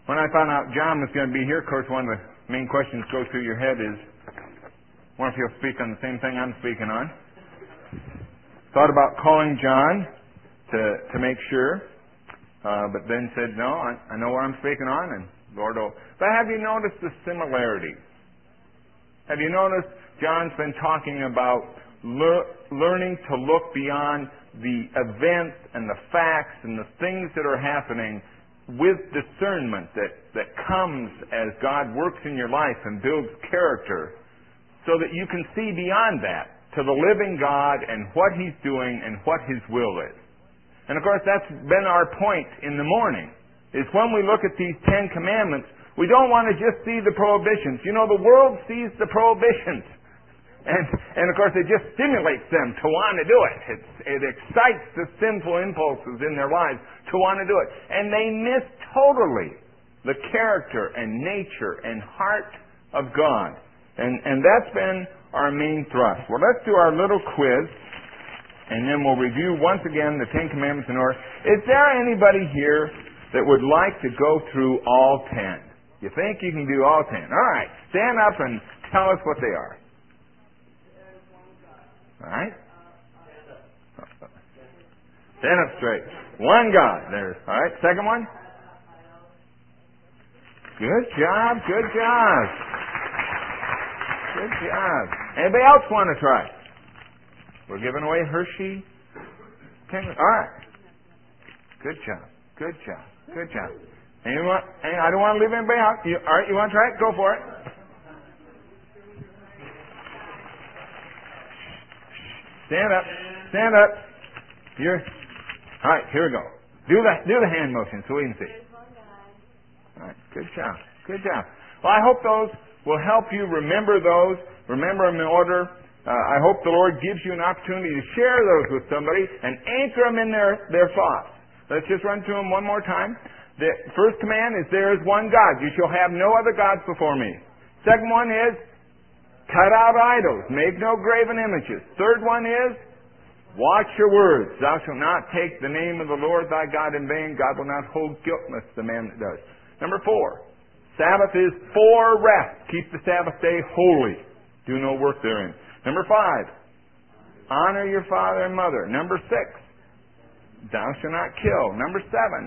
When I found out John was going to be here, of course, one of the main questions that goes through your head is, I wonder if he'll speak on the same thing I'm speaking on. Thought about calling John to make sure, but then said, no, I know what I'm speaking on, and Lord will. But have you noticed the similarities? Have you noticed John's been talking about learning to look beyond the events and the facts and the things that are happening with discernment that comes as God works in your life and builds character, so that you can see beyond that to the living God and what He's doing and what His will is. And of course, that's been our point in the morning, is when we look at these 10 commandments, we don't want to just see the prohibitions. You know, the world sees the prohibitions. And of course, it just stimulates them to want to do it. It excites the sinful impulses in their lives to want to do it. And they miss totally the character and nature and heart of God. And that's been our main thrust. Well, let's do our little quiz, and then we'll review once again the 10 Commandments in order. Is there anybody here that would like to go through all 10? You think you can do all 10? All right, stand up and tell us what they are. All right? Stand up straight. One God. There's. All right, second one. Good job, good job. Good job. Anybody else want to try? We're giving away Hershey. All right. Good job. Good job. Good job. Anyone? I don't want to leave anybody out. All right, you want to try it? Go for it. Stand up. Stand up. All right, here we go. Do the hand motion so we can see. All right, good job. Good job. Well, I hope those will help you remember those. Remember them in order. I hope the Lord gives you an opportunity to share those with somebody and anchor them in their thoughts. Let's just run through them one more time. The first command is, there is one God. You shall have no other gods before me. Second one is, cut out idols. Make no graven images. Third one is, watch your words. Thou shalt not take the name of the Lord thy God in vain. God will not hold guiltless the man that does. Number 4, Sabbath is for rest. Keep the Sabbath day holy. Do no work therein. Number 5, honor your father and mother. Number 6, thou shalt not kill. Number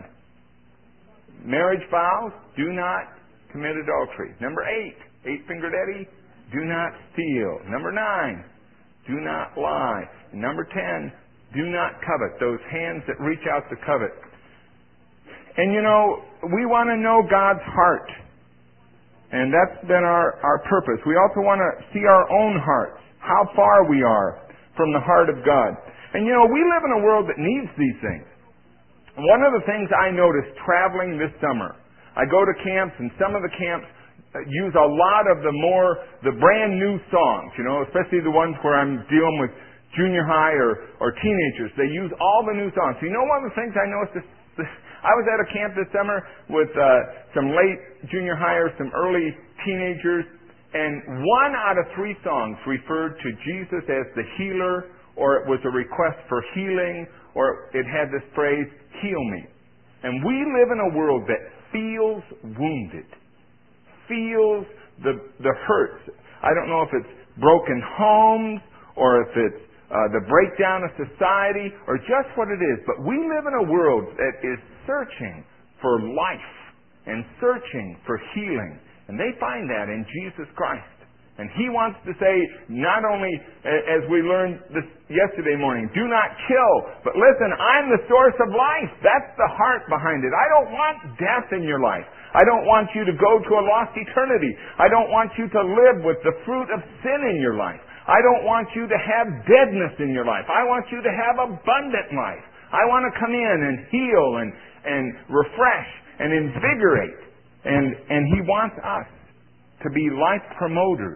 7, marriage vows. Do not commit adultery. Number 8, eight-fingered Eddie. Do not steal. Number 9, do not lie. Number 10, do not covet. Those hands that reach out to covet. And you know, we want to know God's heart. And that's been our purpose. We also want to see our own hearts, how far we are from the heart of God. And you know, we live in a world that needs these things. One of the things I noticed traveling this summer, I go to camps, and some of the camps use a lot of the brand new songs, you know, especially the ones where I'm dealing with junior high or teenagers. They use all the new songs. You know, one of the things I noticed, I was at a camp this summer with some late junior hires, some early teenagers, and 1 out of 3 songs referred to Jesus as the healer, or it was a request for healing, or it had this phrase, heal me. And we live in a world that feels wounded, feels the hurts. I don't know if it's broken homes or if it's the breakdown of society or just what it is. But we live in a world that is searching for life and searching for healing. And they find that in Jesus Christ. And He wants to say, not only, as we learned this yesterday morning, do not kill, but listen, I'm the source of life. That's the heart behind it. I don't want death in your life. I don't want you to go to a lost eternity. I don't want you to live with the fruit of sin in your life. I don't want you to have deadness in your life. I want you to have abundant life. I want to come in and heal and refresh and invigorate. And He wants us to be life promoters.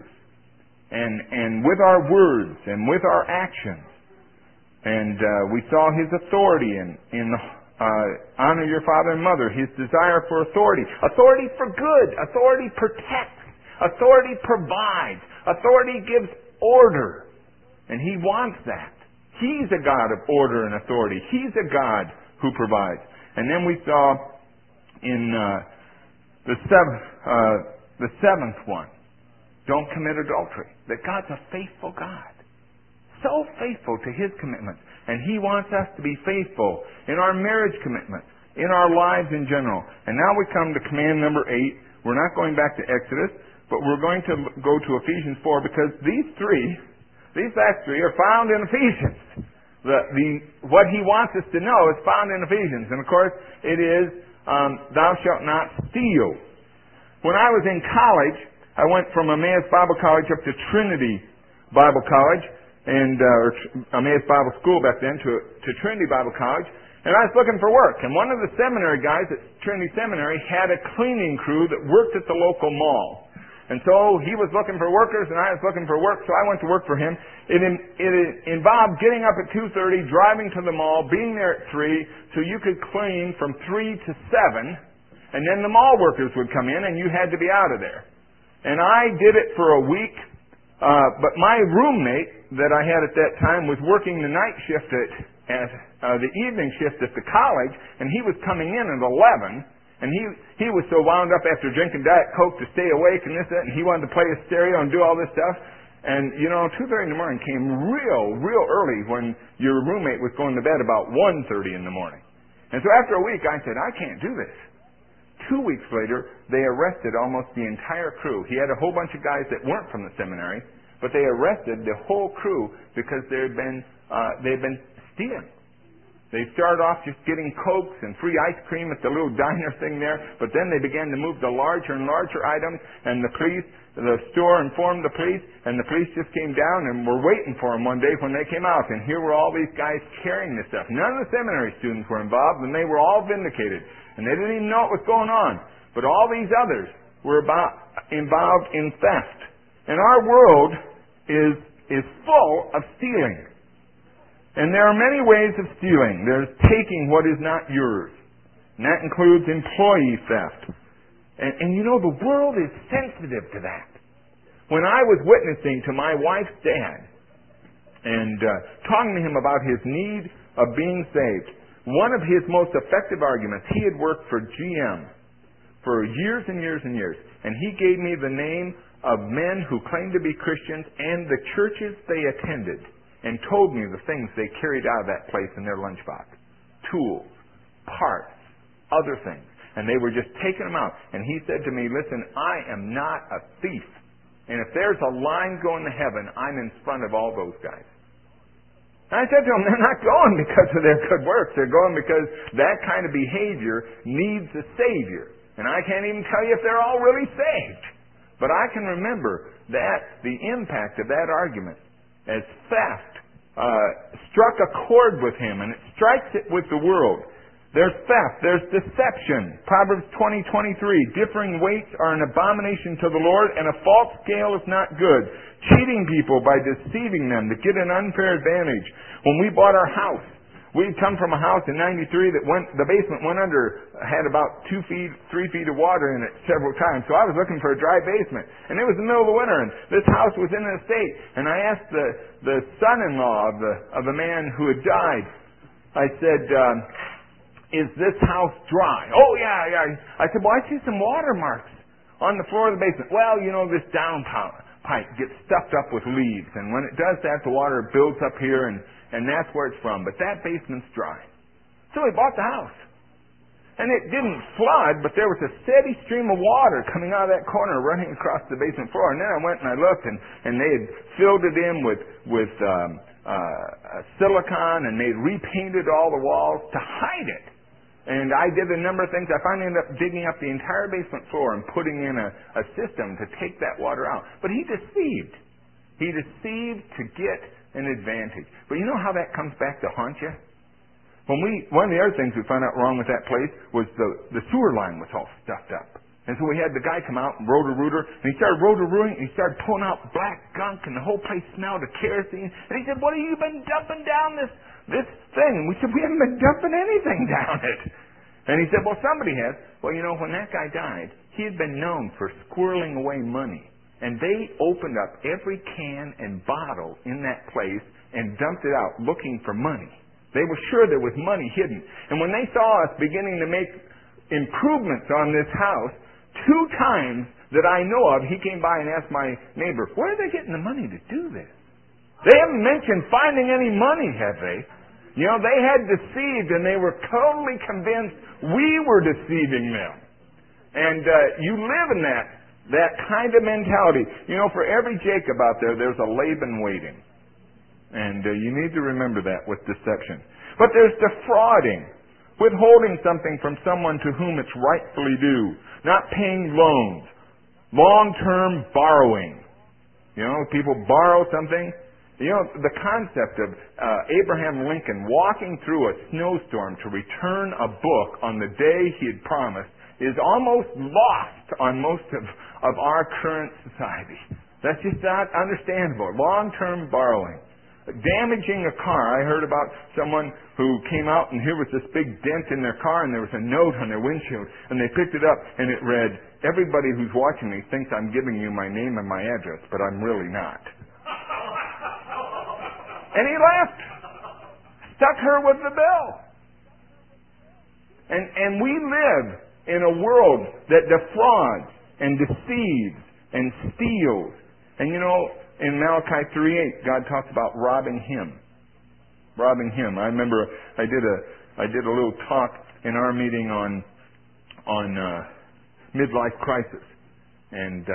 And with our words and with our actions. And we saw His authority in honor your father and mother, His desire for authority. Authority for good. Authority protects. Authority provides. Authority gives order. And He wants that. He's a God of order and authority. He's a God who provides. And then we saw in The seventh one, don't commit adultery. That God's a faithful God. So faithful to His commitments. And He wants us to be faithful in our marriage commitments, in our lives in general. And now we come to command number 8. We're not going back to Exodus, but we're going to go to Ephesians 4 because these last three are found in Ephesians. What He wants us to know is found in Ephesians. And of course, it is, thou shalt not steal. When I was in college, I went from Emmaus Bible College up to Trinity Bible College, or Emmaus Bible School back then, to Trinity Bible College, and I was looking for work. And one of the seminary guys at Trinity Seminary had a cleaning crew that worked at the local mall. And so he was looking for workers, and I was looking for work, so I went to work for him. It involved getting up at 2:30, driving to the mall, being there at 3, so you could clean from 3 to 7, and then the mall workers would come in, and you had to be out of there. And I did it for a week, but my roommate that I had at that time was working the night shift at the evening shift at the college, and he was coming in at 11. And he was so wound up after drinking Diet Coke to stay awake and this, that, and he wanted to play his stereo and do all this stuff. And, 2:30 in the morning came real early when your roommate was going to bed about 1:30 in the morning. And so after a week, I said, I can't do this. 2 weeks later, they arrested almost the entire crew. He had a whole bunch of guys that weren't from the seminary, but they arrested the whole crew because they'd been stealing. They started off just getting Cokes and free ice cream at the little diner thing there, but then they began to move to larger and larger items, and the store informed the police, and the police just came down and were waiting for them one day when they came out, and here were all these guys carrying this stuff. None of the seminary students were involved, and they were all vindicated, and they didn't even know what was going on. But all these others were involved in theft. And our world is full of stealing. And there are many ways of stealing. There's taking what is not yours. And that includes employee theft. And the world is sensitive to that. When I was witnessing to my wife's dad and talking to him about his need of being saved, one of his most effective arguments, he had worked for GM for years and years and years. And he gave me the name of men who claimed to be Christians and the churches they attended, and told me the things they carried out of that place in their lunchbox. Tools, parts, other things. And they were just taking them out. And he said to me, listen, I am not a thief. And if there's a line going to heaven, I'm in front of all those guys. And I said to him, they're not going because of their good works. They're going because that kind of behavior needs a Savior. And I can't even tell you if they're all really saved. But I can remember that the impact of that argument as theft struck a chord with him, and it strikes it with the world. There's theft. There's deception. Proverbs 20:23. Differing weights are an abomination to the Lord, and a false scale is not good. Cheating people by deceiving them to get an unfair advantage. When we bought our house, we'd come from a house in 93 that the basement went under, had about 3 feet of water in it several times. So I was looking for a dry basement. And it was the middle of the winter, and this house was in an estate. And I asked the son-in-law of the man who had died, I said, is this house dry? Oh, yeah. I said, well, I see some water marks on the floor of the basement. Well, this downpipe gets stuffed up with leaves. And when it does that, the water builds up here, and that's where it's from. But that basement's dry. So we bought the house. And it didn't flood, but there was a steady stream of water coming out of that corner running across the basement floor. And then I went and I looked, and they had filled it in with silicone, and they had repainted all the walls to hide it. And I did a number of things. I finally ended up digging up the entire basement floor and putting in a system to take that water out. But he deceived. He deceived to get an advantage. But you know how that comes back to haunt you? One of the other things we found out wrong with that place was the sewer line was all stuffed up. And so we had the guy come out and rotor-rooter, and he started rotor-rooting, and he started pulling out black gunk, and the whole place smelled of kerosene. And he said, what have you been dumping down this thing? And we said, we haven't been dumping anything down it. And he said, well, somebody has. Well, when that guy died, he had been known for squirreling away money. And they opened up every can and bottle in that place and dumped it out looking for money. They were sure there was money hidden. And when they saw us beginning to make improvements on this house, 2 times that I know of, he came by and asked my neighbor, where are they getting the money to do this? They haven't mentioned finding any money, have they? You know, they had deceived and they were totally convinced we were deceiving them. And you live in that kind of mentality. You know, for every Jacob out there, there's a Laban waiting. And you need to remember that with deception. But there's defrauding, withholding something from someone to whom it's rightfully due, not paying loans, long-term borrowing. You know, people borrow something. You know, the concept of Abraham Lincoln walking through a snowstorm to return a book on the day he had promised is almost lost on most of our current society. That's just not understandable. Long-term borrowing. Damaging a car. I heard about someone who came out and here was this big dent in their car and there was a note on their windshield and they picked it up and it read, everybody who's watching me thinks I'm giving you my name and my address, but I'm really not. And he left. Stuck her with the bill. And we live in a world that defrauds and deceives and steals. And you know, in Malachi 3:8, God talks about robbing Him. Robbing Him. I remember I did a little talk in our meeting on midlife crisis. And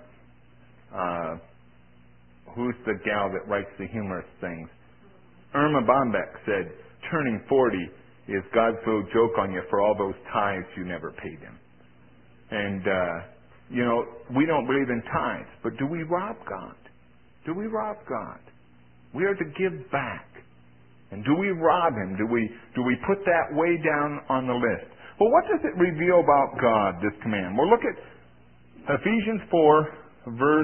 who's the gal that writes the humorous things? Irma Bombeck said, turning 40 is God's little joke on you for all those tithes you never paid Him. And, you know, we don't believe in tithes, but do we rob God? Do we rob God? We are to give back. And do we rob Him? Do we put that way down on the list? Well, what does it reveal about God, this command? Well, look at Ephesians 4, verse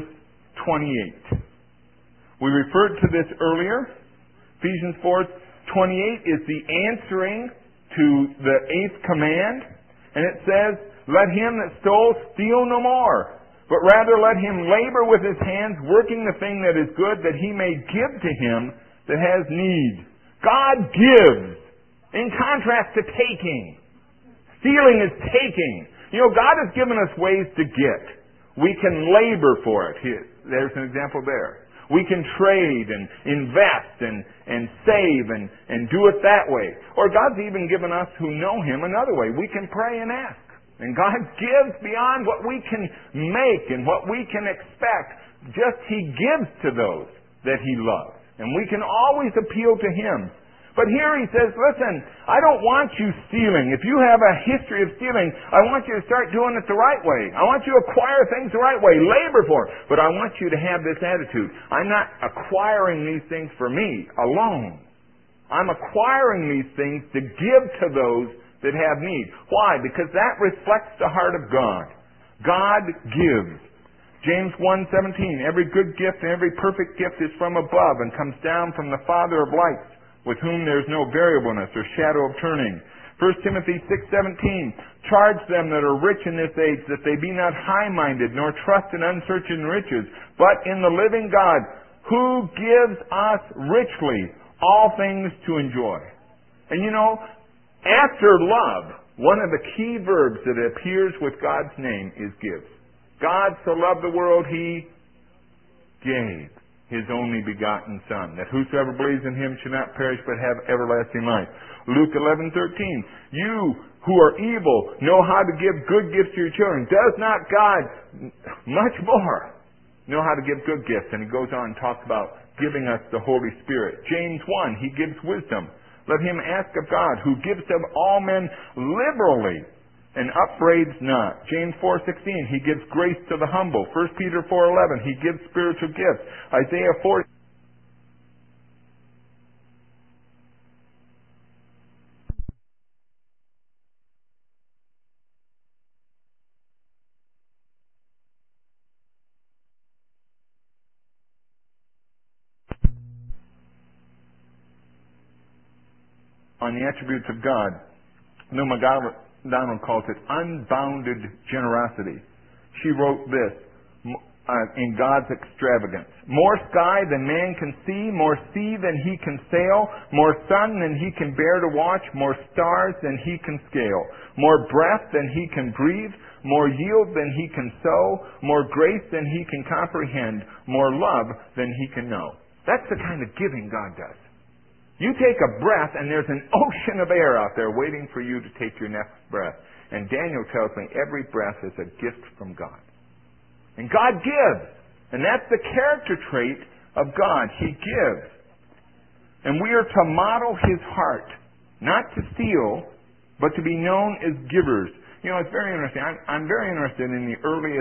28. We referred to this earlier. Ephesians 4:28 is the answering to the 8th command. And it says, let him that stole steal no more, but rather let him labor with his hands, working the thing that is good, that he may give to him that has need. God gives, in contrast to taking. Stealing is taking. You know, God has given us ways to get. We can labor for it. Here, there's an example there. We can trade and invest and save and do it that way. Or God's even given us who know Him another way. We can pray and ask. And God gives beyond what we can make and what we can expect. Just He gives to those that He loves. And we can always appeal to Him. But here He says, listen, I don't want you stealing. If you have a history of stealing, I want you to start doing it the right way. I want you to acquire things the right way. Labor for it. But I want you to have this attitude. I'm not acquiring these things for me alone. I'm acquiring these things to give to those that have need. Why? Because that reflects the heart of God. God gives. James 1:17, every good gift and every perfect gift is from above and comes down from the Father of lights, with whom there is no variableness or shadow of turning. 1 Timothy 6:17, charge them that are rich in this age that they be not high-minded, nor trust in uncertain riches, but in the living God, who gives us richly all things to enjoy. And you know, after love, one of the key verbs that appears with God's name is give. God so loved the world, He gave His only begotten Son, that whosoever believes in Him should not perish but have everlasting life. Luke 11:13, you who are evil know how to give good gifts to your children. Does not God much more know how to give good gifts? And He goes on and talks about giving us the Holy Spirit. James 1, He gives wisdom. Let him ask of God, who gives to all men liberally and upbraids not. James 4:16, He gives grace to the humble. 1 Peter 4:11, He gives spiritual gifts. Isaiah 4. On the attributes of God. Neil MacDonald calls it unbounded generosity. She wrote this in God's extravagance. More sky than man can see, more sea than he can sail, more sun than he can bear to watch, more stars than he can scale, more breath than he can breathe, more yield than he can sow, more grace than he can comprehend, more love than he can know. That's the kind of giving God does. You take a breath and there's an ocean of air out there waiting for you to take your next breath. And Daniel tells me every breath is a gift from God. And God gives. And that's the character trait of God. He gives. And we are to model His heart. Not to steal, but to be known as givers. You know, it's very interesting. I'm very interested in the early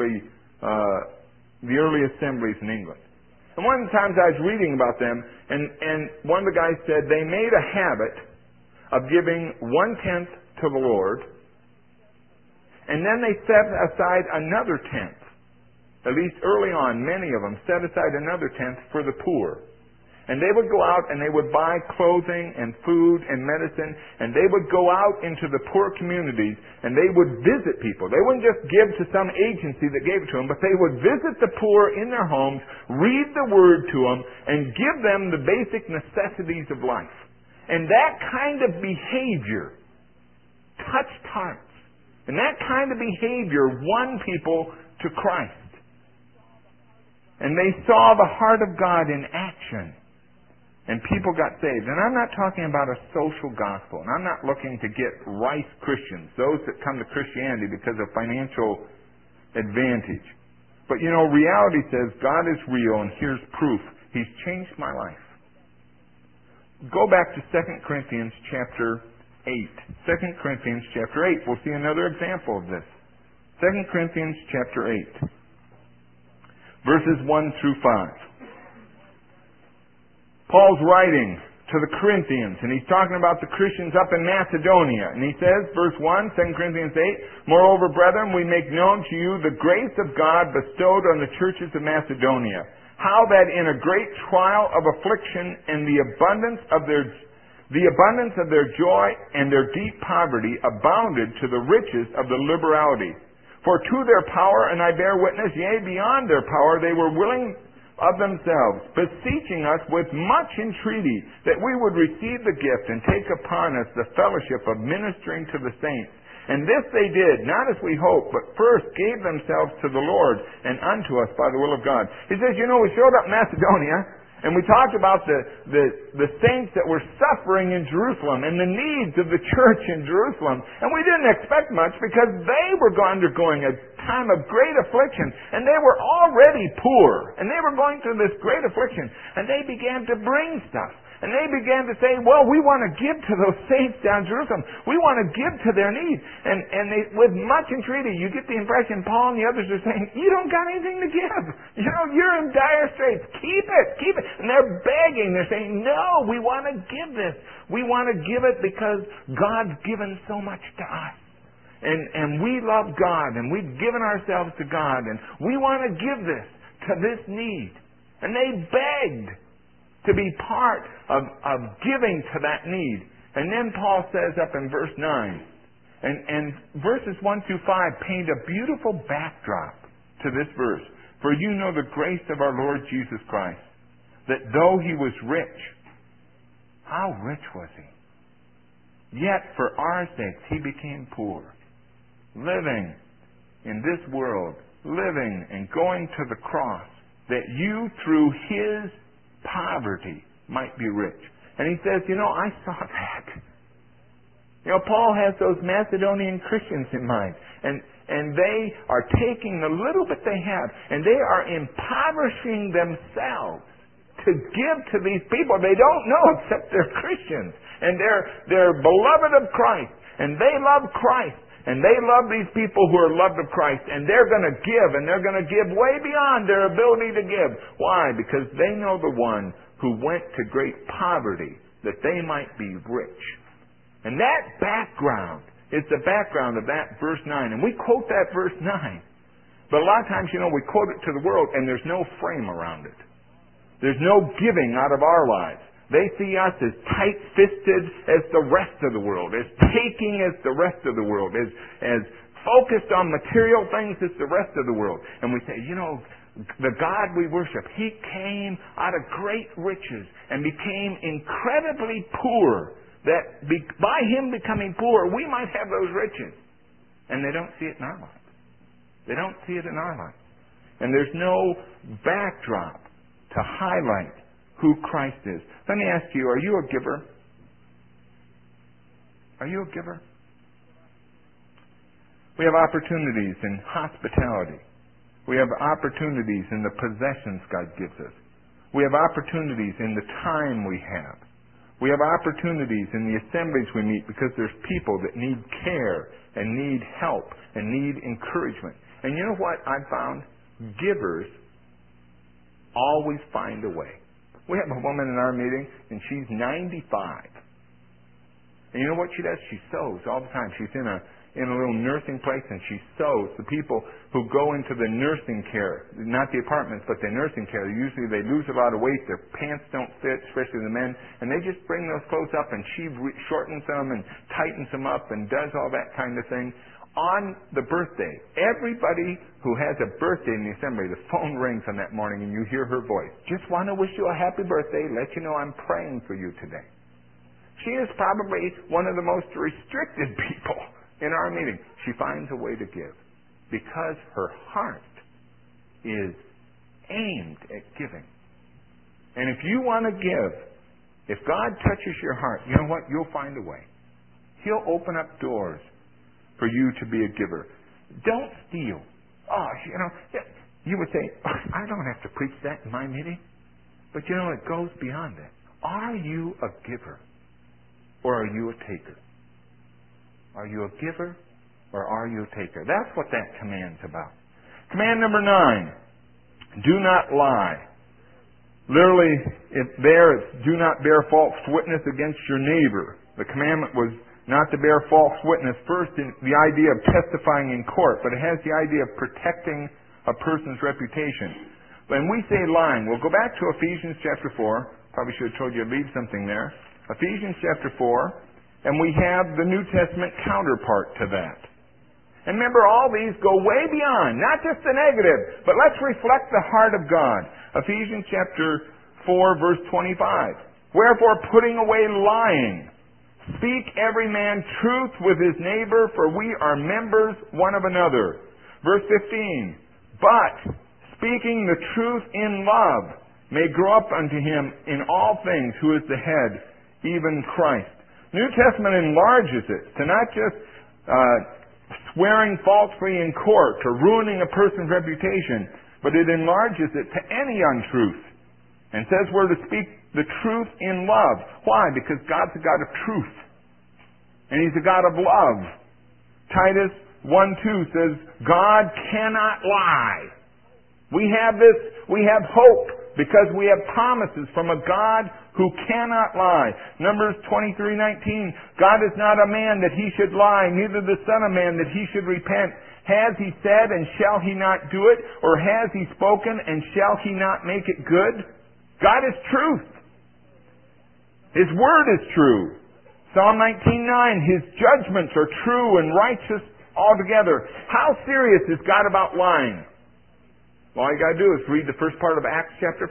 assemblies in England. And one of the times I was reading about them, and one of the guys said they made a habit of giving 1/10 to the Lord, and then they set aside another 10th. At least early on, many of them set aside another 10th for the poor. And they would go out and they would buy clothing and food and medicine, and they would go out into the poor communities and they would visit people. They wouldn't just give to some agency that gave it to them, but they would visit the poor in their homes, read the Word to them, and give them the basic necessities of life. And that kind of behavior touched hearts. And that kind of behavior won people to Christ. And they saw the heart of God in action. And people got saved. And I'm not talking about a social gospel. And I'm not looking to get rice Christians, those that come to Christianity because of financial advantage. But you know, reality says God is real, and here's proof. He's changed my life. Go back to 2 Corinthians chapter 8. 2 Corinthians chapter 8. We'll see another example of this. 2 Corinthians chapter 8. Verses 1 through 5. Paul's writing to the Corinthians, and he's talking about the Christians up in Macedonia. And he says, verse 1, 2 Corinthians 8, Moreover, brethren, we make known to you the grace of God bestowed on the churches of Macedonia, how that in a great trial of affliction and the abundance of their joy and their deep poverty abounded to the riches of the liberality. For to their power, and I bear witness, yea, beyond their power, they were willing of themselves, beseeching us with much entreaty that we would receive the gift and take upon us the fellowship of ministering to the saints. And this they did, not as we hoped, but first gave themselves to the Lord and unto us by the will of God. He says, you know, we showed up in Macedonia, and we talked about the saints that were suffering in Jerusalem and the needs of the church in Jerusalem. And we didn't expect much because they were undergoing a time of great affliction. And they were already poor. And they were going through this great affliction. And they began to bring stuff. And they began to say, well, we want to give to those saints down in Jerusalem. We want to give to their needs. And they, with much entreaty, you get the impression Paul and the others are saying, you don't got anything to give. You know, you're in dire straits. Keep it. Keep it. And they're begging. They're saying, no, we want to give this. We want to give it because God's given so much to us. And we love God. And we've given ourselves to God. And we want to give this to this need. And they begged to be part of giving to that need. And then Paul says up in verse 9, and verses 1 through 5 paint a beautiful backdrop to this verse. For you know the grace of our Lord Jesus Christ, that though He was rich, how rich was He? Yet for our sakes He became poor, living in this world, living and going to the cross, that you through His poverty might be rich. And he says, you know, I saw that. You know, Paul has those Macedonian Christians in mind. And they are taking the little bit they have, and they are impoverishing themselves to give to these people they don't know except they're Christians. And they're beloved of Christ. And they love Christ. And they love these people who are loved of Christ. And they're going to give. And they're going to give way beyond their ability to give. Why? Because they know the one who went to great poverty that they might be rich. And that background is the background of that verse 9. And we quote that verse 9. But a lot of times, you know, we quote it to the world and there's no frame around it. There's no giving out of our lives. They see us as tight-fisted as the rest of the world, as taking as the rest of the world, as focused on material things as the rest of the world. And we say, you know, the God we worship, He came out of great riches and became incredibly poor, that by Him becoming poor, we might have those riches. And they don't see it in our life. They don't see it in our life. And there's no backdrop to highlight who Christ is. Let me ask you, are you a giver? Are you a giver? We have opportunities in hospitality. We have opportunities in the possessions God gives us. We have opportunities in the time we have. We have opportunities in the assemblies we meet because there's people that need care and need help and need encouragement. And you know what I've found? Givers always find a way. We have a woman in our meeting, and she's 95. And you know what she does? She sews all the time. She's in a little nursing place, and she sews. The people who go into the nursing care, not the apartments, but the nursing care, usually they lose a lot of weight. Their pants don't fit, especially the men, and they just bring those clothes up, and she shortens them and tightens them up and does all that kind of thing. On the birthday, everybody who has a birthday in the assembly, the phone rings on that morning and you hear her voice. Just want to wish you a happy birthday, let you know I'm praying for you today. She is probably one of the most restricted people in our meeting. She finds a way to give because her heart is aimed at giving. And if you want to give, if God touches your heart, you know what? You'll find a way. He'll open up doors for you to be a giver. Don't steal. Oh, you know, you would say, oh, I don't have to preach that in my meeting. But you know, it goes beyond that. Are you a giver or are you a taker? Are you a giver or are you a taker? That's what that command's about. Command number 9, do not lie. Literally, it's do not bear false witness against your neighbor. The commandment was not to bear false witness, first in the idea of testifying in court, but it has the idea of protecting a person's reputation. When we say lying, we'll go back to Ephesians chapter 4. Probably should have told you to leave something there. Ephesians chapter 4, and we have the New Testament counterpart to that. And remember, all these go way beyond, not just the negative, but let's reflect the heart of God. Ephesians chapter 4, verse 25. Wherefore, putting away lying, speak every man truth with his neighbor, for we are members one of another. Verse 15. But, speaking the truth in love, may grow up unto him in all things, who is the head, even Christ. New Testament enlarges it to not just swearing falsely in court or ruining a person's reputation, but it enlarges it to any untruth. And says we're to speak the truth in love. Why? Because God's a God of truth. And He's a God of love. Titus 1:2 says, God cannot lie. We have hope because we have promises from a God who cannot lie. Numbers 23:19, God is not a man that He should lie, neither the Son of Man that He should repent. Has He said, and shall He not do it? Or has He spoken, and shall He not make it good? God is truth. His Word is true. Psalm 19:9, His judgments are true and righteous altogether. How serious is God about lying? All you got to do is read the first part of Acts chapter 5.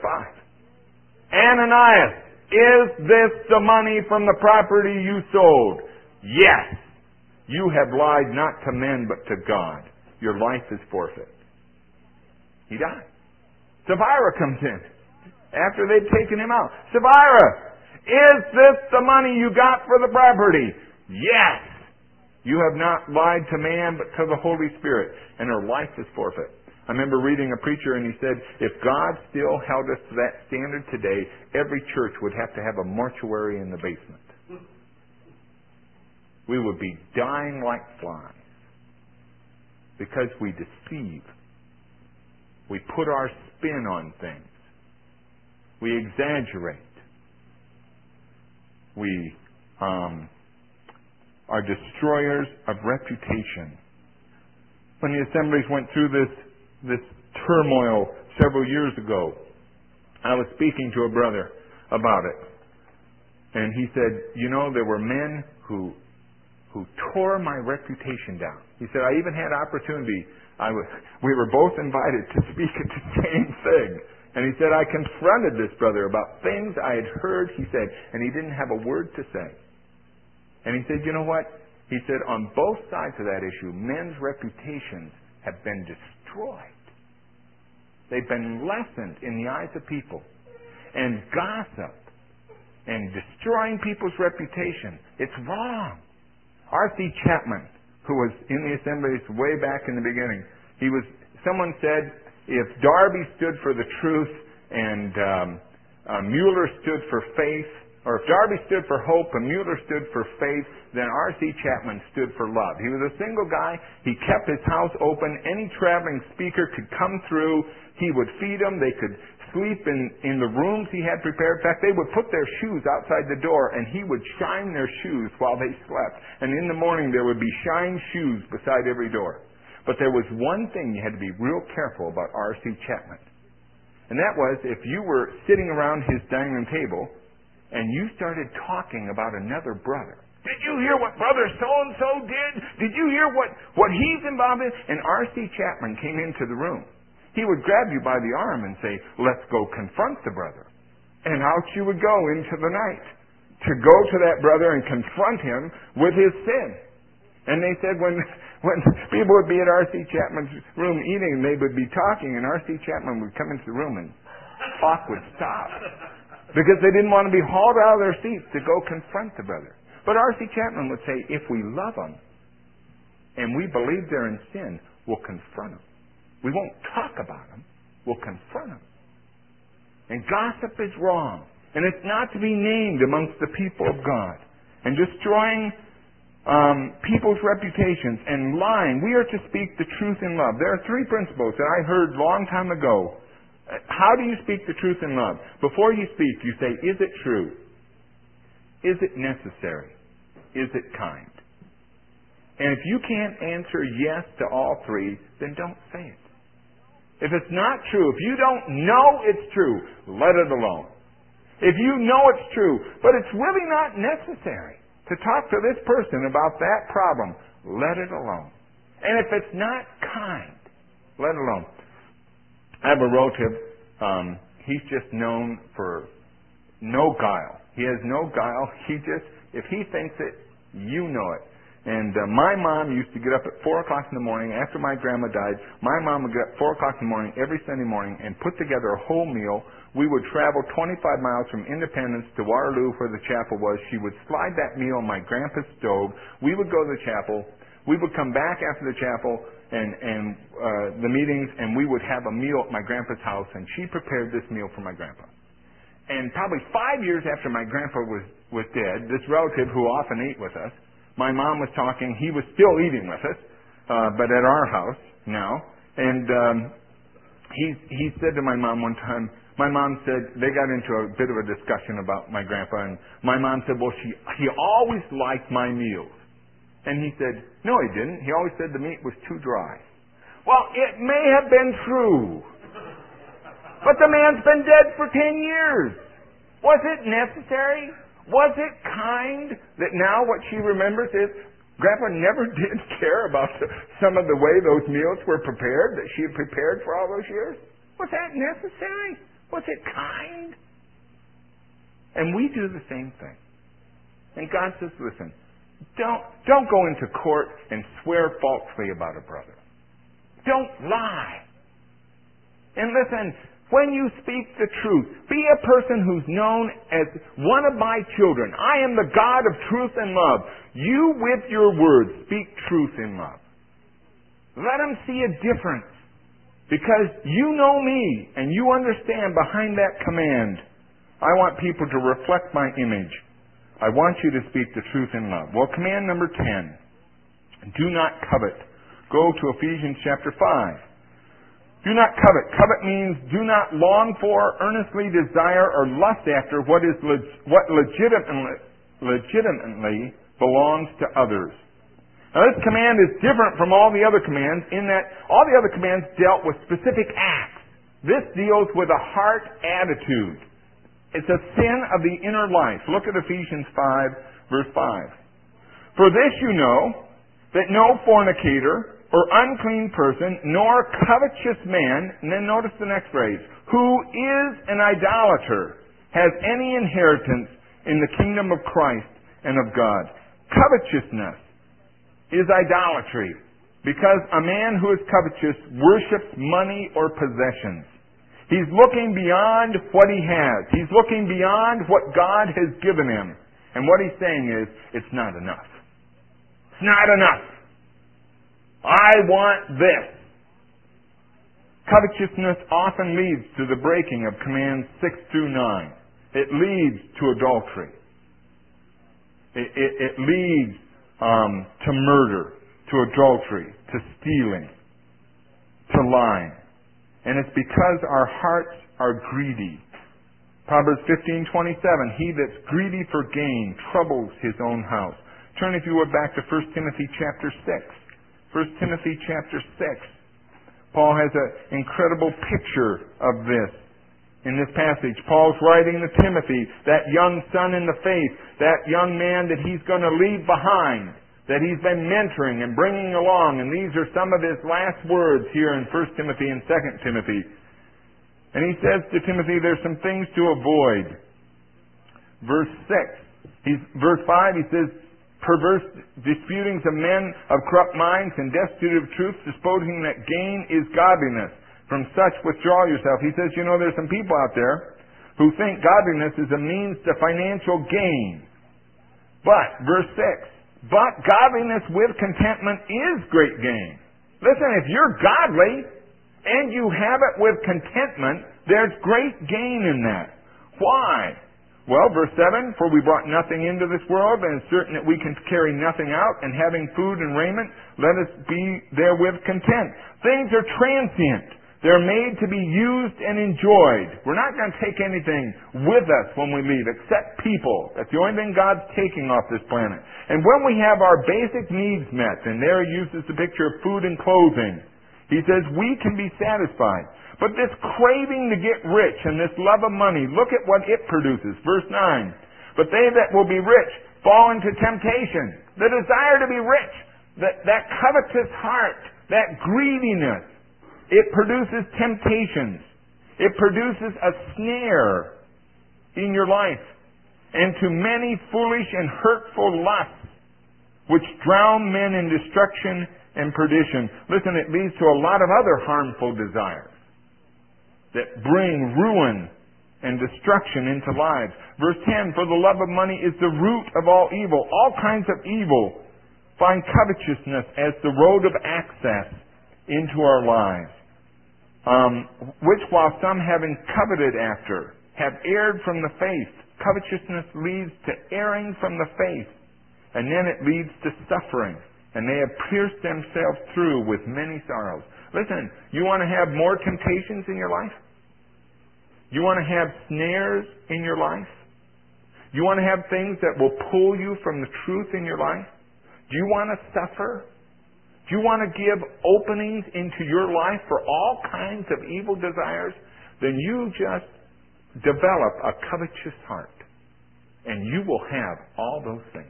Ananias, is this the money from the property you sold? Yes. You have lied not to men but to God. Your life is forfeit. He died. Sapphira comes in after they'd taken him out. Sapphira, is this the money you got for the property? Yes. You have not lied to man but to the Holy Spirit. And her life is forfeit. I remember reading a preacher and he said, if God still held us to that standard today, every church would have to have a mortuary in the basement. We would be dying like flies because we deceive. We put our spin on things. We exaggerate. We are destroyers of reputation. When the assemblies went through this turmoil several years ago, I was speaking to a brother about it. And he said, you know, there were men who tore my reputation down. He said, I even had opportunity. We were both invited to speak at the same thing. And he said, I confronted this brother about things I had heard, he said, and he didn't have a word to say. And he said, you know what? He said, on both sides of that issue, men's reputations have been destroyed. They've been lessened in the eyes of people. And gossip and destroying people's reputation, it's wrong. R.C. Chapman, who was in the Assemblies way back in the beginning, someone said, if Darby stood for the truth and Mueller stood for faith, or if Darby stood for hope and Mueller stood for faith, then R.C. Chapman stood for love. He was a single guy. He kept his house open. Any traveling speaker could come through. He would feed them. They could sleep in the rooms he had prepared. In fact, they would put their shoes outside the door, and he would shine their shoes while they slept. And in the morning, there would be shined shoes beside every door. But there was one thing you had to be real careful about R.C. Chapman. And that was, if you were sitting around his dining room table and you started talking about another brother, did you hear what brother so-and-so did? Did you hear what he's involved in? And R.C. Chapman came into the room. He would grab you by the arm and say, let's go confront the brother. And out you would go into the night to go to that brother and confront him with his sin. And they said when people would be at R.C. Chapman's room eating, and they would be talking, and R.C. Chapman would come into the room and talk would stop. Because they didn't want to be hauled out of their seats to go confront the brother. But R.C. Chapman would say, if we love them and we believe they're in sin, we'll confront them. We won't talk about them. We'll confront them. And gossip is wrong. And it's not to be named amongst the people of God. And destroying people's reputations and lying. We are to speak the truth in love. There are three principles that I heard a long time ago. How do you speak the truth in love? Before you speak, you say, is it true? Is it necessary? Is it kind? And if you can't answer yes to all three, then don't say it. If it's not true, if you don't know it's true, let it alone. If you know it's true, but it's really not necessary to talk to this person about that problem, let it alone. And if it's not kind, let it alone. I have a relative, he's just known for no guile. He has no guile. If he thinks it, you know it. And my mom used to get up at 4 o'clock in the morning after my grandma died. My mom would get up 4 o'clock in the morning every Sunday morning and put together a whole meal. We would travel 25 miles from Independence to Waterloo where the chapel was. She would slide that meal on my grandpa's stove. We would go to the chapel. We would come back after the chapel and the meetings, and we would have a meal at my grandpa's house, and she prepared this meal for my grandpa. And probably 5 years after my grandpa was dead, this relative who often ate with us, my mom was talking. He was still eating with us, but at our house now. And he said to my mom one time, my mom said, they got into a bit of a discussion about my grandpa, and my mom said, well, he always liked my meals. And he said, no, he didn't. He always said the meat was too dry. Well, it may have been true, but the man's been dead for 10 years. Was it necessary? Was it kind that now what she remembers is Grandpa never did care about some of the way those meals were prepared that she had prepared for all those years? Was that necessary? Was it kind? And we do the same thing. And God says, listen, don't go into court and swear falsely about a brother. Don't lie. And listen, when you speak the truth, be a person who's known as one of my children. I am the God of truth and love. You, with your words, speak truth in love. Let them see a difference. Because you know me, and you understand behind that command, I want people to reflect my image. I want you to speak the truth in love. Well, command number 10, do not covet. Go to Ephesians chapter 5. Do not covet. Covet means do not long for, earnestly desire, or lust after what legitimately belongs to others. Now this command is different from all the other commands in that all the other commands dealt with specific acts. This deals with a heart attitude. It's a sin of the inner life. Look at Ephesians 5, verse 5. For this you know, that no fornicator, or unclean person, nor covetous man, and then notice the next phrase, who is an idolater, has any inheritance in the kingdom of Christ and of God. Covetousness is idolatry, because a man who is covetous worships money or possessions. He's looking beyond what he has. He's looking beyond what God has given him. And what he's saying is, it's not enough. It's not enough. I want this. Covetousness often leads to the breaking of commands 6 through 9. It leads to adultery. It leads to murder, to adultery, to stealing, to lying. And it's because our hearts are greedy. Proverbs 15:27, he that's greedy for gain troubles his own house. Turn, if you would, back to 1 Timothy chapter 6. 1 Timothy chapter 6. Paul has an incredible picture of this in this passage. Paul's writing to Timothy, that young son in the faith, that young man that he's going to leave behind, that he's been mentoring and bringing along. And these are some of his last words here in 1 Timothy and 2 Timothy. And he says to Timothy, there's some things to avoid. Verse 6. Verse 5, he says, perverse disputings of men of corrupt minds and destitute of truth, supposing that gain is godliness. From such withdraw yourself. He says, there's some people out there who think godliness is a means to financial gain. But, verse 6, but godliness with contentment is great gain. Listen, if you're godly and you have it with contentment, there's great gain in that. Why? Well, verse 7, for we brought nothing into this world, and it's certain that we can carry nothing out, and having food and raiment, let us be therewith content. Things are transient. They're made to be used and enjoyed. We're not going to take anything with us when we leave, except people. That's the only thing God's taking off this planet. And when we have our basic needs met, and there he uses the picture of food and clothing, he says we can be satisfied. But this craving to get rich and this love of money, look at what it produces. Verse 9. But they that will be rich fall into temptation. The desire to be rich, that covetous heart, that greediness, it produces temptations. It produces a snare in your life. And to many foolish and hurtful lusts, which drown men in destruction and perdition. Listen, it leads to a lot of other harmful desires that bring ruin and destruction into lives. Verse 10, for the love of money is the root of all evil. All kinds of evil find covetousness as the road of access into our lives. Which while some having coveted after, have erred from the faith. Covetousness leads to erring from the faith. And then it leads to suffering. And they have pierced themselves through with many sorrows. Listen, you want to have more temptations in your life? You want to have snares in your life? You want to have things that will pull you from the truth in your life? Do you want to suffer? Do you want to give openings into your life for all kinds of evil desires? Then you just develop a covetous heart. And you will have all those things.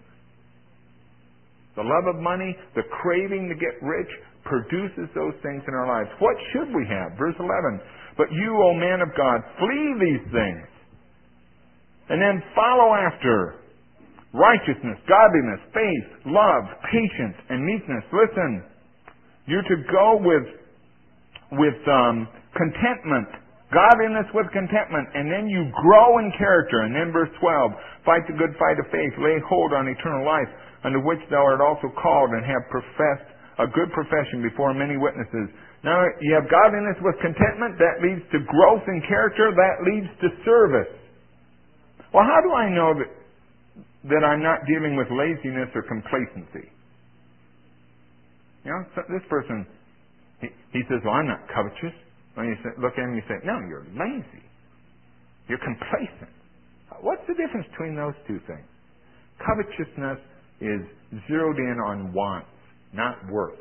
The love of money, the craving to get rich, produces those things in our lives. What should we have? Verse 11. But you, O man of God, flee these things. And then follow after righteousness, godliness, faith, love, patience, and meekness. Listen, you're to go with contentment, godliness with contentment, and then you grow in character. And then verse 12, fight the good fight of faith, lay hold on eternal life, unto which thou art also called, and have professed a good profession before many witnesses. Now, you have godliness with contentment, that leads to growth in character, that leads to service. Well, how do I know that I'm not dealing with laziness or complacency? This person, he says, well, I'm not covetous. When you look at him, you say, no, you're lazy. You're complacent. What's the difference between those two things? Covetousness is zeroed in on wants, not work.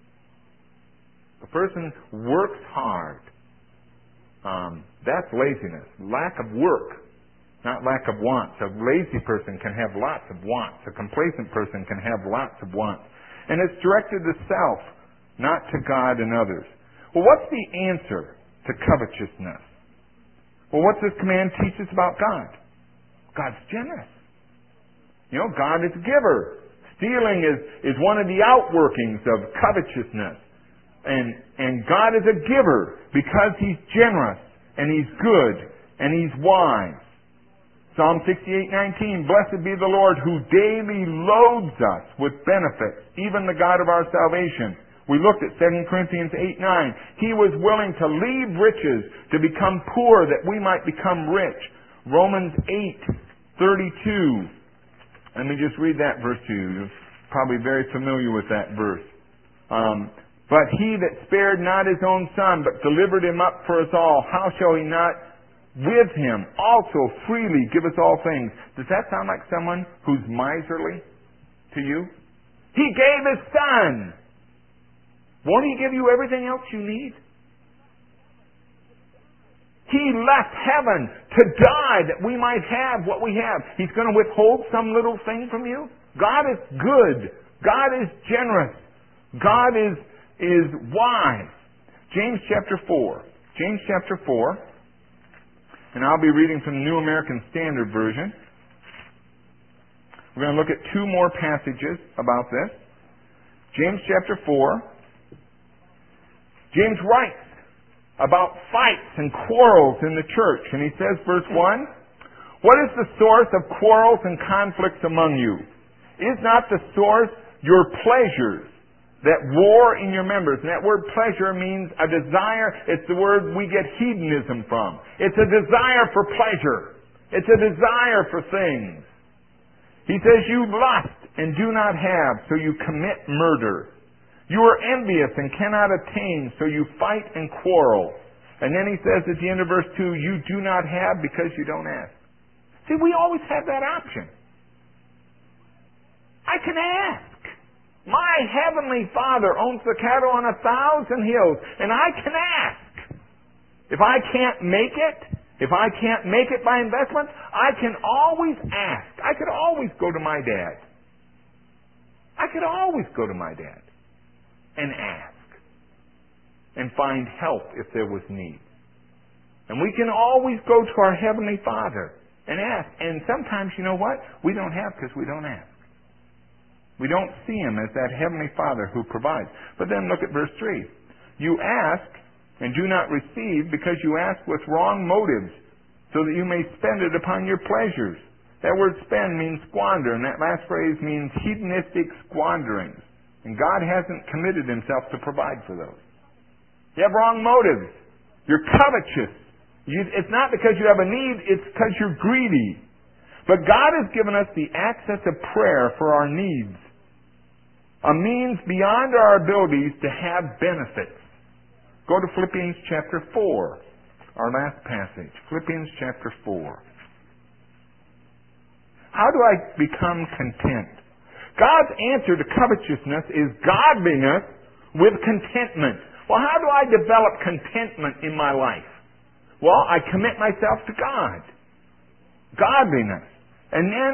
A person works hard. That's laziness. Lack of work, not lack of wants. A lazy person can have lots of wants. A complacent person can have lots of wants. And it's directed to self, not to God and others. Well, what's the answer to covetousness? Well, what's this command teach us about God? God's generous. God is a giver. Stealing is one of the outworkings of covetousness. And God is a giver because He's generous and He's good and He's wise. Psalm 68:19, blessed be the Lord who daily loads us with benefits, even the God of our salvation. We looked at 2 Corinthians 8:9. He was willing to leave riches to become poor that we might become rich. Romans 8:32. Let me just read that verse to you. You're probably very familiar with that verse. But He that spared not His own Son, but delivered Him up for us all, how shall He not with Him also freely give us all things? Does that sound like someone who's miserly to you? He gave His Son. Won't He give you everything else you need? He left heaven to die that we might have what we have. He's going to withhold some little thing from you? God is good. God is generous. God is wise. James chapter 4. James chapter 4. And I'll be reading from the New American Standard Version. We're going to look at two more passages about this. James chapter 4. James writes about fights and quarrels in the church. And he says, verse 1, what is the source of quarrels and conflicts among you? Is not the source your pleasures that war in your members? And that word pleasure means a desire. It's the word we get hedonism from. It's a desire for pleasure. It's a desire for things. He says, you lust and do not have, so you commit murder. You are envious and cannot attain, so you fight and quarrel. And then he says at the end of verse 2, you do not have because you don't ask. See, we always have that option. I can ask. My heavenly Father owns the cattle on 1,000 hills, and I can ask. If I can't make it by investment, I can always ask. I could always go to my dad. And ask. And find help if there was need. And we can always go to our Heavenly Father and ask. And sometimes, you know what? We don't have because we don't ask. We don't see Him as that Heavenly Father who provides. But then look at verse 3. You ask and do not receive because you ask with wrong motives, so that you may spend it upon your pleasures. That word spend means squander, and that last phrase means hedonistic squanderings. And God hasn't committed Himself to provide for those. You have wrong motives. You're covetous. It's not because you have a need, it's because you're greedy. But God has given us the access of prayer for our needs. A means beyond our abilities to have benefits. Go to Philippians chapter 4, our last passage. Philippians chapter 4. How do I become content? God's answer to covetousness is godliness with contentment. Well, how do I develop contentment in my life? Well, I commit myself to God. Godliness. And then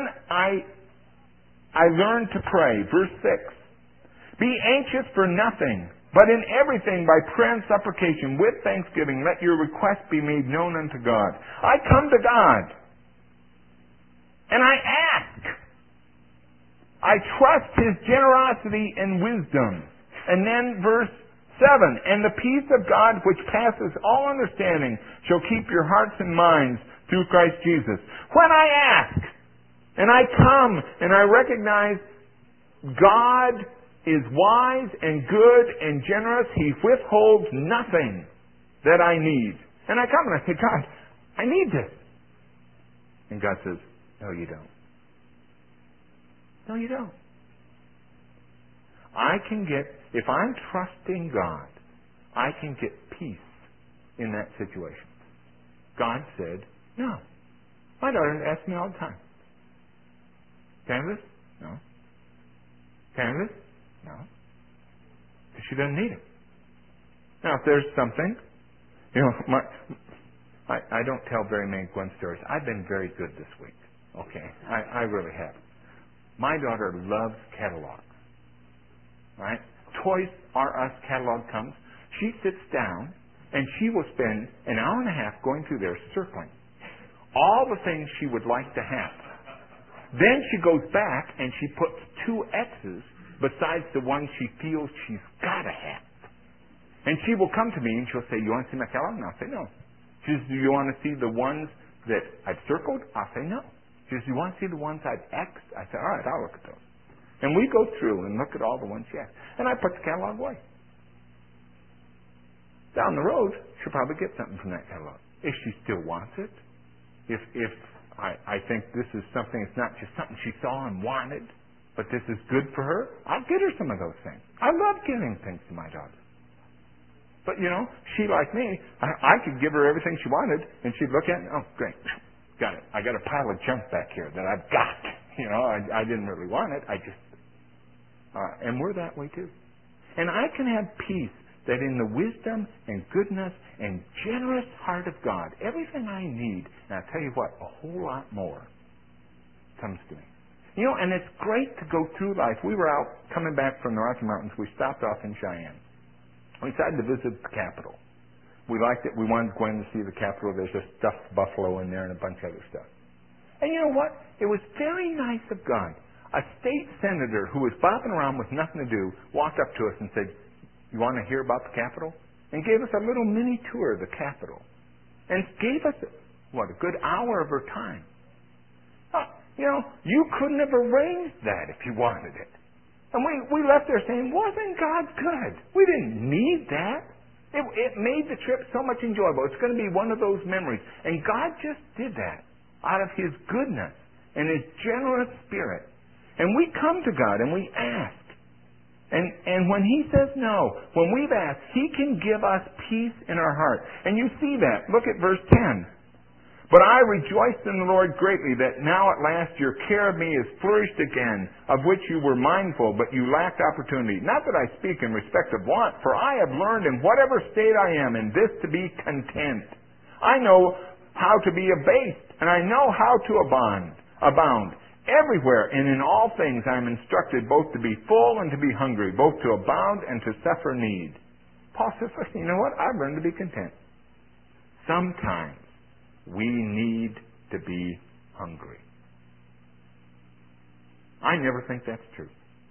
I learn to pray. Verse 6. Be anxious for nothing, but in everything by prayer and supplication with thanksgiving let your requests be made known unto God. I come to God. And I ask. I trust His generosity and wisdom. And then verse 7, and the peace of God which passes all understanding shall keep your hearts and minds through Christ Jesus. When I ask, and I come, and I recognize God is wise and good and generous, He withholds nothing that I need. And I come and I say, God, I need this. And God says, no, you don't. No, you don't. If I'm trusting God, I can get peace in that situation. God said, no. My daughter asks me all the time, can I have this? No. Can I have this? No. Because she doesn't need it. Now, if there's something, I don't tell very many Gwen stories. I've been very good this week. Okay? I really have. My daughter loves catalogs. Right? Toys R Us catalog comes. She sits down and she will spend an hour and a half going through there circling all the things she would like to have. Then she goes back and she puts 2 X's besides the one she feels she's got to have. And she will come to me and she'll say, you want to see my catalog? And I'll say, no. She says, do you want to see the ones that I've circled? I'll say, no. She says, do you want to see the ones I've X'd? I say, all right, I'll look at those. And we go through and look at all the ones she has. And I put the catalog away. Down the road, she'll probably get something from that catalog. If she still wants it, if I think this is something, it's not just something she saw and wanted, but this is good for her, I'll get her some of those things. I love giving things to my daughter. But, she like me, I could give her everything she wanted, and she'd look at it, oh, great, got it. I got a pile of junk back here that I've got. I didn't really want it. And we're that way too. And I can have peace that in the wisdom and goodness and generous heart of God, everything I need, and I'll tell you what, a whole lot more comes to me. And it's great to go through life. We were out coming back from the Rocky Mountains. We stopped off in Cheyenne. We decided to visit the Capitol. We liked it. We wanted to go in to see the Capitol. There's a stuffed buffalo in there and a bunch of other stuff. And you know what? It was very nice of God. A state senator who was bopping around with nothing to do walked up to us and said, you want to hear about the Capitol? And gave us a little mini tour of the Capitol. And gave us, a good hour of her time. You couldn't have arranged that if you wanted it. And we left there saying, wasn't God good? We didn't need that. It made the trip so much enjoyable. It's going to be one of those memories. And God just did that out of His goodness and His generous spirit. And we come to God and we ask. And when He says no, when we've asked, He can give us peace in our heart. And you see that. Look at verse 10. But I rejoiced in the Lord greatly that now at last your care of me is flourished again, of which you were mindful, but you lacked opportunity. Not that I speak in respect of want, for I have learned in whatever state I am in this to be content. I know how to be abased, and I know how to abound. Everywhere and in all things I am instructed both to be full and to be hungry, both to abound and to suffer need. Paul says, you know what? I've learned to be content. Sometimes we need to be hungry. I never think that's true.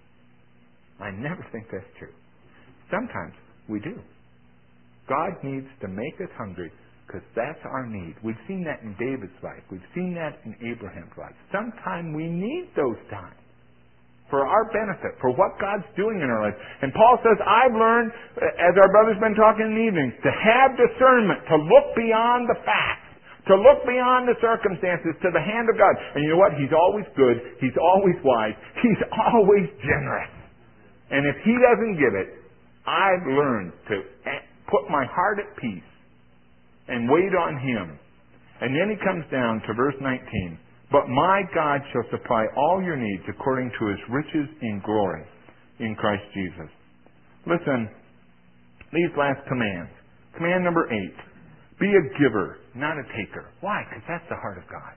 Sometimes we do. God needs to make us hungry because that's our need. We've seen that in David's life. We've seen that in Abraham's life. Sometimes we need those times for our benefit, for what God's doing in our life. And Paul says, I've learned, as our brother's been talking in the evenings, to have discernment, to look beyond the facts, to look beyond the circumstances to the hand of God. And you know what? He's always good. He's always wise. He's always generous. And if He doesn't give it, I've learned to put my heart at peace and wait on Him. And then he comes down to verse 19. But my God shall supply all your needs according to His riches in glory in Christ Jesus. Listen, these last commands. Command number 8. Be a giver, not a taker. Why? Because that's the heart of God.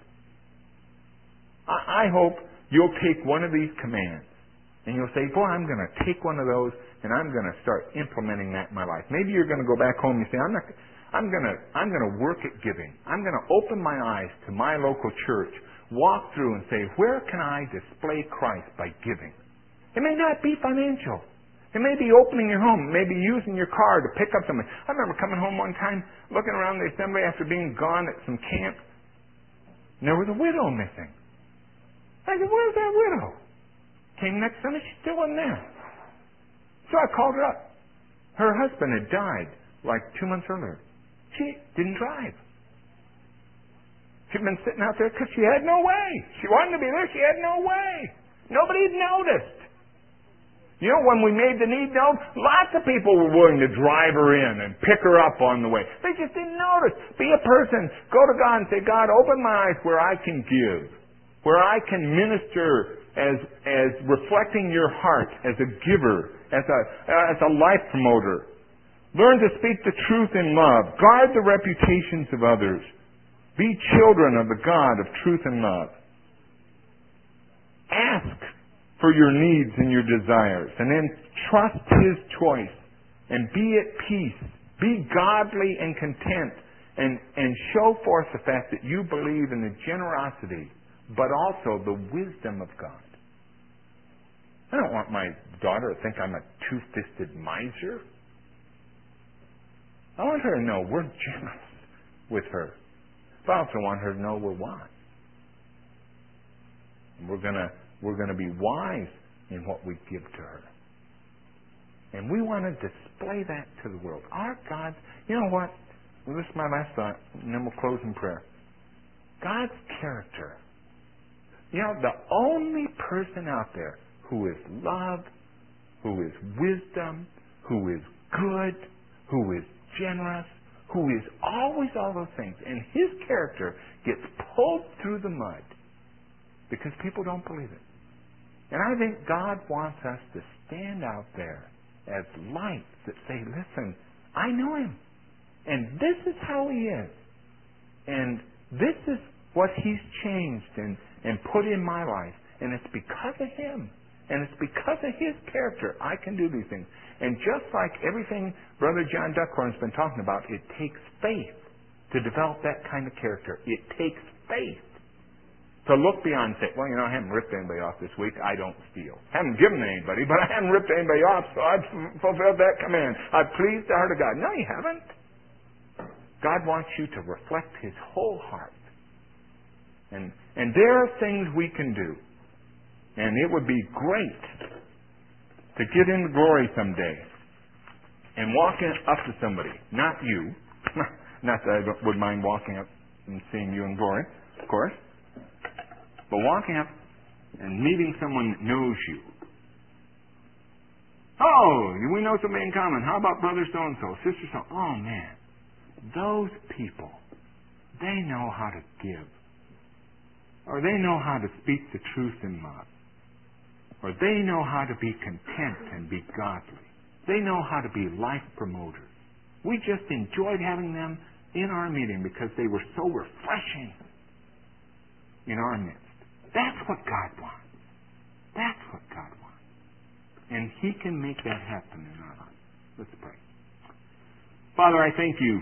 I hope you'll take one of these commands and you'll say, boy, I'm going to take one of those and I'm going to start implementing that in my life. Maybe you're going to go back home and say, I'm going to work at giving. I'm going to open my eyes to my local church, walk through and say, where can I display Christ by giving? It may not be financial. It may be opening your home. It may be using your car to pick up something. I remember coming home one time, looking around the assembly after being gone at some camp, and there was a widow missing. I said, where's that widow? Came next Sunday, she still wasn't there. So I called her up. Her husband had died like 2 months earlier. She didn't drive. She'd been sitting out there because she had no way. She wanted to be there. She had no way. Nobody had noticed. You know, when we made the need known, lots of people were willing to drive her in and pick her up on the way. They just didn't notice. Be a person. Go to God and say, God, open my eyes where I can give, where I can minister as reflecting your heart, as a giver, as a life promoter. Learn to speak the truth in love. Guard the reputations of others. Be children of the God of truth and love. Ask for your needs and your desires, and then trust His choice and be at peace. Be godly and content, and show forth the fact that you believe in the generosity but also the wisdom of God. I don't want my daughter to think I'm a two-fisted miser. I want her to know we're generous with her. But I also want her to know we're wise. And we're gonna be wise in what we give to her. And we want to display that to the world. Our God, you know what? Well, this is my last thought, and then we'll close in prayer. God's character. You know, the only person out there who is love, who is wisdom, who is good, who is generous, who is always all those things, and his character gets pulled through the mud because people don't believe it. And I think God wants us to stand out there as lights that say, listen, I know him. And this is how he is. And this is what he's changed and put in my life. And it's because of him. And it's because of his character I can do these things. And just like everything Brother John Duckhorn's been talking about, it takes faith to develop that kind of character. It takes faith to look beyond and say, well, you know, I haven't ripped anybody off this week. I don't steal. Haven't given anybody, but I haven't ripped anybody off, so I've fulfilled that command. I've pleased the heart of God. No, you haven't. God wants you to reflect his whole heart. And there are things we can do. And it would be great to get into glory someday and walk up to somebody. Not you. Not that I would mind walking up and seeing you in glory, of course. But walking up and meeting someone that knows you. Oh, we know somebody in common. How about brother so-and-so, sister so-and-so? Oh, man. Those people, they know how to give. Or they know how to speak the truth in love. Or they know how to be content and be godly. They know how to be life promoters. We just enjoyed having them in our meeting because they were so refreshing in our midst. That's what God wants. That's what God wants. And he can make that happen in our lives. Let's pray. Father, I thank you.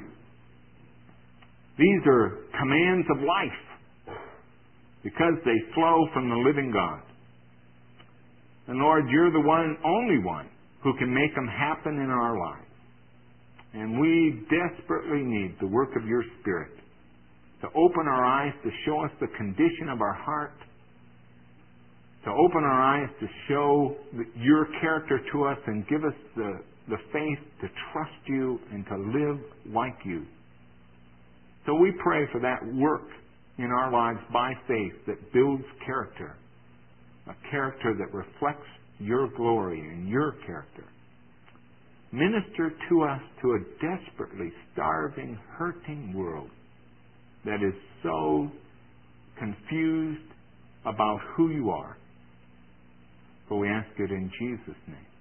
These are commands of life because they flow from the living God. And Lord, you're the one, only one, who can make them happen in our lives. And we desperately need the work of your Spirit to open our eyes to show us the condition of our heart, to open our eyes to show your character to us and give us the faith to trust you and to live like you. So we pray for that work in our lives by faith that builds character, a character that reflects your glory and your character. Minister to us, to a desperately starving, hurting world that is so confused about who you are. For we ask it in Jesus' name.